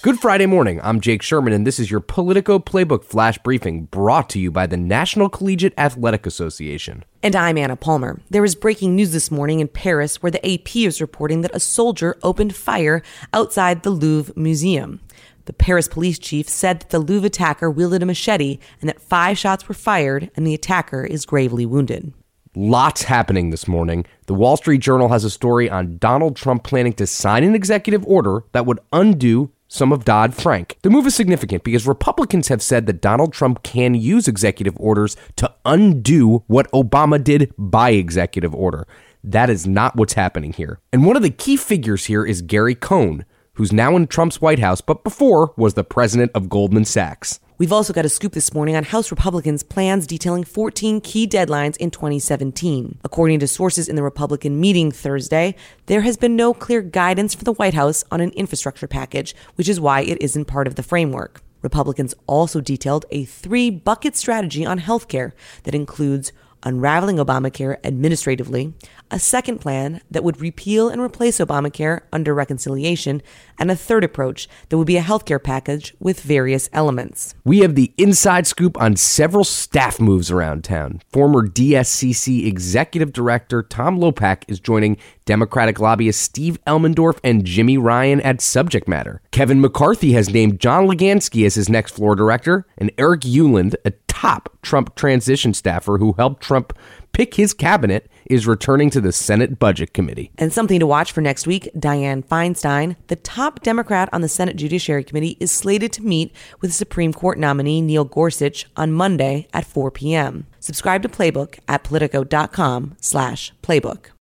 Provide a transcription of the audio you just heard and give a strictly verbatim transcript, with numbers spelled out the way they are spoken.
Good Friday morning. I'm Jake Sherman, and this is your Politico Playbook Flash Briefing brought to you by the National Collegiate Athletic Association. And I'm Anna Palmer. There is breaking news this morning in Paris where the A P is reporting that a soldier opened fire outside the Louvre Museum. The Paris police chief said that the Louvre attacker wielded a machete and that five shots were fired and the attacker is gravely wounded. Lots happening this morning. The Wall Street Journal has a story on Donald Trump planning to sign an executive order that would undo some of Dodd-Frank. The move is significant because Republicans have said that Donald Trump can use executive orders to undo what Obama did by executive order. That is not what's happening here. And one of the key figures here is Gary Cohn, who's now in Trump's White House, but before was the president of Goldman Sachs. We've also got a scoop this morning on House Republicans' plans detailing fourteen key deadlines in twenty seventeen. According to sources in the Republican meeting Thursday, there has been no clear guidance for the White House on an infrastructure package, which is why it isn't part of the framework. Republicans also detailed a three-bucket strategy on health care that includes unraveling Obamacare administratively, a second plan that would repeal and replace Obamacare under reconciliation, and a third approach that would be a healthcare package with various elements. We have the inside scoop on several staff moves around town. Former D S C C Executive Director Tom Lopak is joining Democratic lobbyist Steve Elmendorf and Jimmy Ryan at Subject Matter. Kevin McCarthy has named John Lugansky as his next floor director, and Eric Ueland, a top Trump transition staffer who helped Trump pick his cabinet, is returning to the Senate Budget Committee. And something to watch for next week, Dianne Feinstein, the top Democrat on the Senate Judiciary Committee, is slated to meet with Supreme Court nominee Neil Gorsuch on Monday at four p.m. Subscribe to Playbook at politico.com slash playbook.